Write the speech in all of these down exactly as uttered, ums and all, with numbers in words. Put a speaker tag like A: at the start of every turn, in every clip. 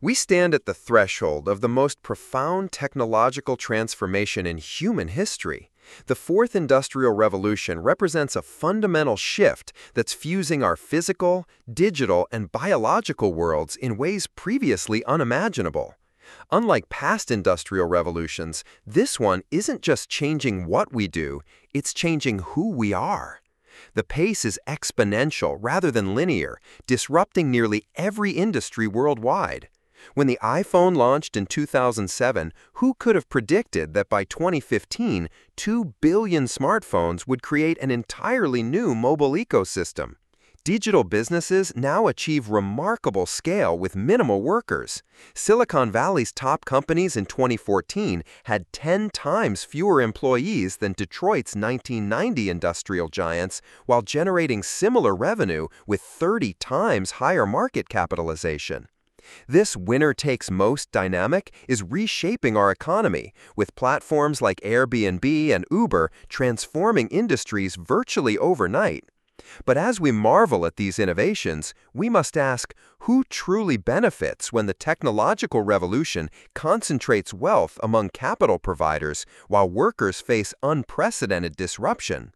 A: We stand at the threshold of the most profound technological transformation in human history. The Fourth Industrial Revolution represents a fundamental shift that's fusing our physical, digital, and biological worlds in ways previously unimaginable. Unlike past industrial revolutions, this one isn't just changing what we do, it's changing who we are. The pace is exponential rather than linear, disrupting nearly every industry worldwide. When the iPhone launched in two thousand seven, who could have predicted that by twenty fifteen, two billion smartphones would create an entirely new mobile ecosystem? Digital businesses now achieve remarkable scale with minimal workers. Silicon Valley's top companies in twenty fourteen had ten times fewer employees than Detroit's nineteen ninety industrial giants, while generating similar revenue with thirty times higher market capitalization. This winner-takes-most dynamic is reshaping our economy, with platforms like Airbnb and Uber transforming industries virtually overnight. But as we marvel at these innovations, we must ask, who truly benefits when the technological revolution concentrates wealth among capital providers while workers face unprecedented disruption?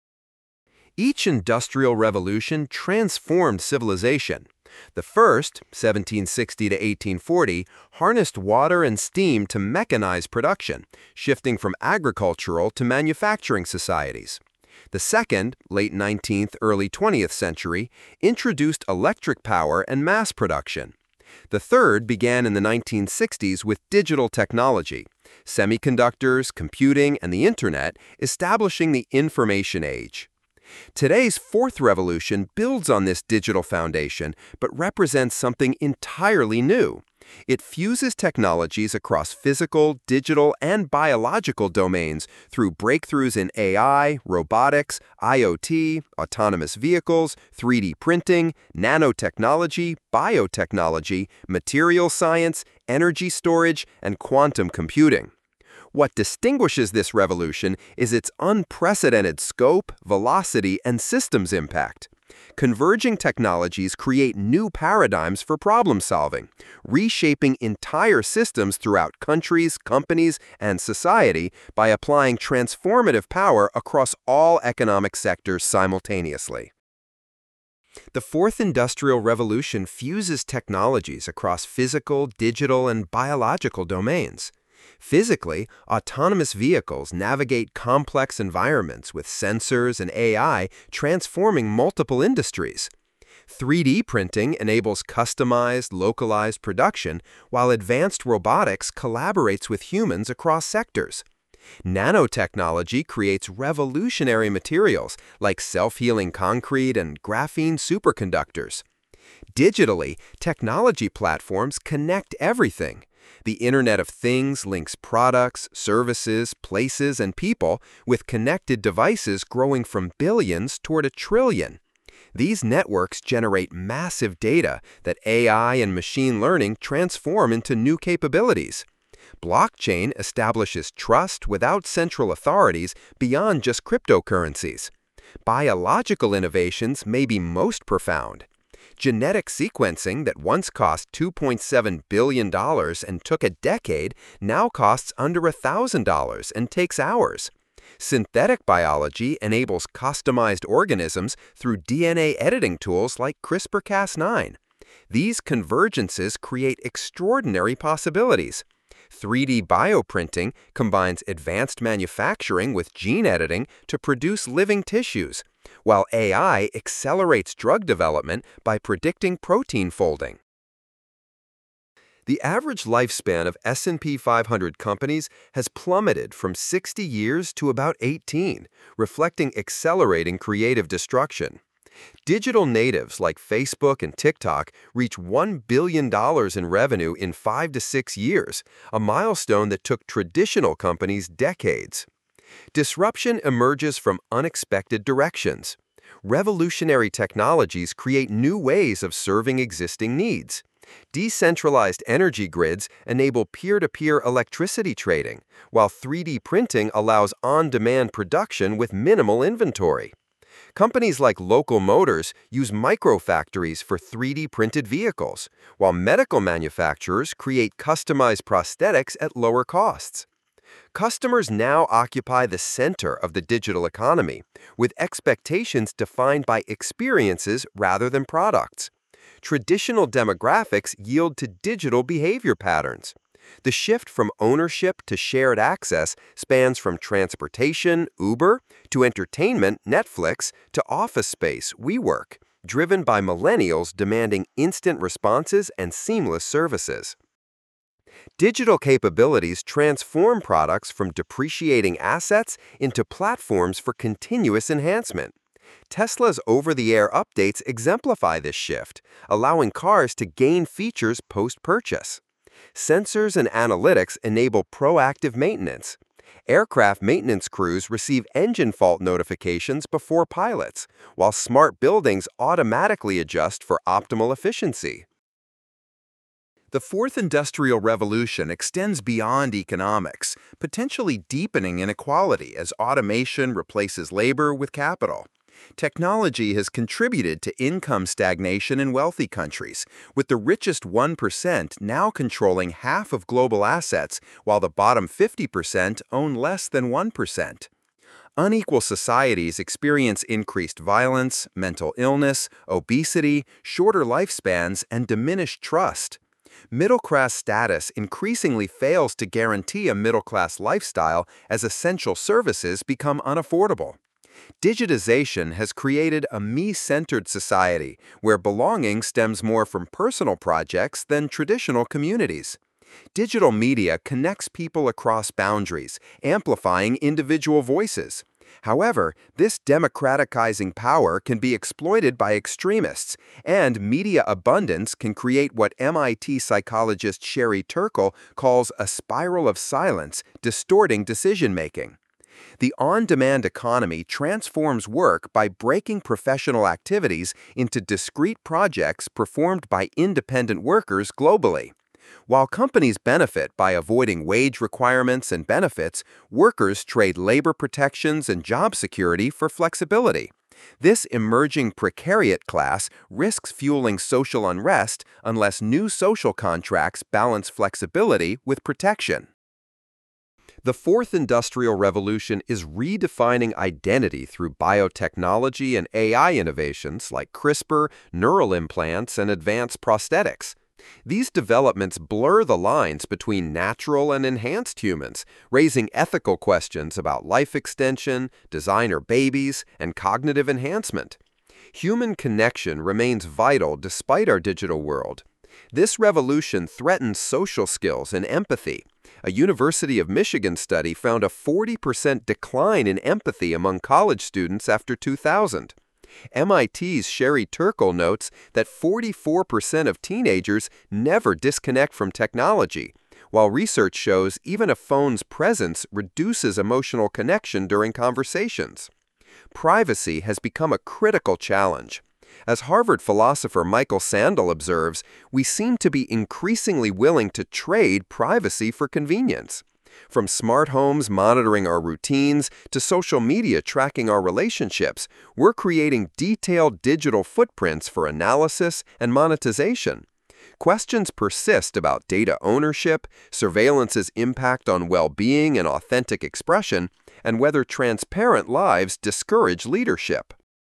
A: Each industrial revolution transformed civilization. The first, seventeen sixty to eighteen forty, harnessed water and steam to mechanize production, shifting from agricultural to manufacturing societies. The second, late nineteenth, early twentieth century, introduced electric power and mass production. The third began in the nineteen sixties with digital technology, semiconductors, computing, and the internet, establishing the information age. Today's fourth revolution builds on this digital foundation, but represents something entirely new. It fuses technologies across physical, digital, and biological domains through breakthroughs in A I, robotics, I O T, autonomous vehicles, three D printing, nanotechnology, biotechnology, material science, energy storage, and quantum computing. What distinguishes this revolution is its unprecedented scope, velocity, and systems impact. Converging technologies create new paradigms for problem solving, reshaping entire systems throughout countries, companies, and society by applying transformative power across all economic sectors simultaneously. The Fourth Industrial Revolution fuses technologies across physical, digital, and biological domains. Physically, autonomous vehicles navigate complex environments with sensors and A I transforming multiple industries. three D printing enables customized, localized production, while advanced robotics collaborates with humans across sectors. Nanotechnology creates revolutionary materials like self-healing concrete and graphene superconductors. Digitally, technology platforms connect everything. The Internet of Things links products, services, places, and people, with connected devices growing from billions toward a trillion. These networks generate massive data that A I and machine learning transform into new capabilities. Blockchain establishes trust without central authorities beyond just cryptocurrencies. Biological innovations may be most profound. Genetic sequencing that once cost two point seven billion dollars and took a decade now costs under one thousand dollars and takes hours. Synthetic biology enables customized organisms through D N A editing tools like CRISPR Cas nine. These convergences create extraordinary possibilities. three D bioprinting combines advanced manufacturing with gene editing to produce living tissues, while A I accelerates drug development by predicting protein folding. The average lifespan of S and P five hundred companies has plummeted from sixty years to about eighteen, reflecting accelerating creative destruction. Digital natives like Facebook and TikTok reach one billion dollars in revenue in five to six years, a milestone that took traditional companies decades. Disruption emerges from unexpected directions. Revolutionary technologies create new ways of serving existing needs. Decentralized energy grids enable peer-to-peer electricity trading, while three D printing allows on-demand production with minimal inventory. Companies like Local Motors use microfactories for three D printed vehicles, while medical manufacturers create customized prosthetics at lower costs. Customers now occupy the center of the digital economy, with expectations defined by experiences rather than products. Traditional demographics yield to digital behavior patterns. The shift from ownership to shared access spans from transportation, Uber, to entertainment, Netflix, to office space, WeWork, driven by millennials demanding instant responses and seamless services. Digital capabilities transform products from depreciating assets into platforms for continuous enhancement. Tesla's over-the-air updates exemplify this shift, allowing cars to gain features post-purchase. Sensors and analytics enable proactive maintenance. Aircraft maintenance crews receive engine fault notifications before pilots, while smart buildings automatically adjust for optimal efficiency. The fourth industrial revolution extends beyond economics, potentially deepening inequality as automation replaces labor with capital. Technology has contributed to income stagnation in wealthy countries, with the richest one percent now controlling half of global assets, while the bottom fifty percent own less than one percent. Unequal societies experience increased violence, mental illness, obesity, shorter lifespans, and diminished trust. Middle-class status increasingly fails to guarantee a middle-class lifestyle as essential services become unaffordable. Digitization has created a me-centered society where belonging stems more from personal projects than traditional communities. Digital media connects people across boundaries, amplifying individual voices. However, this democratizing power can be exploited by extremists, and media abundance can create what M I T psychologist Sherry Turkle calls a spiral of silence, distorting decision-making. The on-demand economy transforms work by breaking professional activities into discrete projects performed by independent workers globally. While companies benefit by avoiding wage requirements and benefits, workers trade labor protections and job security for flexibility. This emerging precariat class risks fueling social unrest unless new social contracts balance flexibility with protection. The fourth industrial revolution is redefining identity through biotechnology and A I innovations like CRISPR, neural implants, and advanced prosthetics. These developments blur the lines between natural and enhanced humans, raising ethical questions about life extension, designer babies, and cognitive enhancement. Human connection remains vital despite our digital world. This revolution threatens social skills and empathy. A University of Michigan study found a forty percent decline in empathy among college students after two thousand. M I T's Sherry Turkle notes that forty-four percent of teenagers never disconnect from technology, while research shows even a phone's presence reduces emotional connection during conversations. Privacy has become a critical challenge. As Harvard philosopher Michael Sandel observes, we seem to be increasingly willing to trade privacy for convenience. From smart homes monitoring our routines to social media tracking our relationships, we're creating detailed digital footprints for analysis and monetization. Questions persist about data ownership, surveillance's impact on well-being and authentic expression, and whether transparent lives discourage leadership.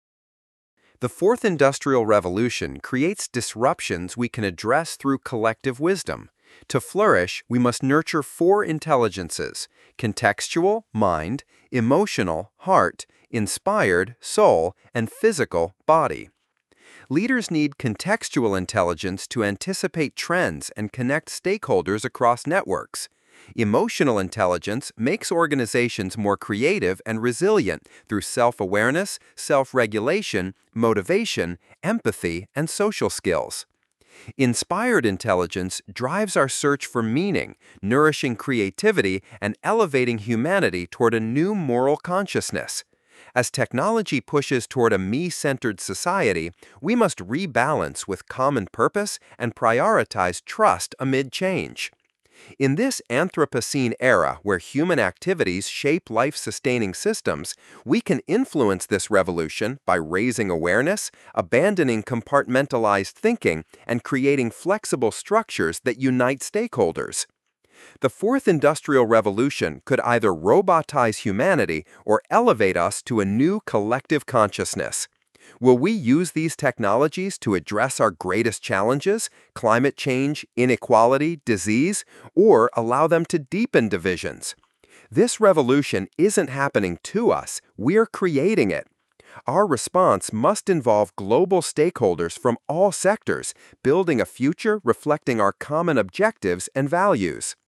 A: The fourth industrial revolution creates disruptions we can address through collective wisdom. To flourish, we must nurture four intelligences: contextual, mind; emotional, heart; inspired, soul; and physical, body. Leaders need contextual intelligence to anticipate trends and connect stakeholders across networks. Emotional intelligence makes organizations more creative and resilient through self-awareness, self-regulation, motivation, empathy, and social skills. Inspired intelligence drives our search for meaning, nourishing creativity and elevating humanity toward a new moral consciousness. As technology pushes toward a me-centered society, we must rebalance with common purpose and prioritize trust amid change. In this Anthropocene era where human activities shape life-sustaining systems, we can influence this revolution by raising awareness, abandoning compartmentalized thinking, and creating flexible structures that unite stakeholders. The fourth industrial revolution could either robotize humanity or elevate us to a new collective consciousness. Will we use these technologies to address our greatest challenges, climate change, inequality, disease, or allow them to deepen divisions? This revolution isn't happening to us, we're creating it. Our response must involve global stakeholders from all sectors, building a future reflecting our common objectives and values.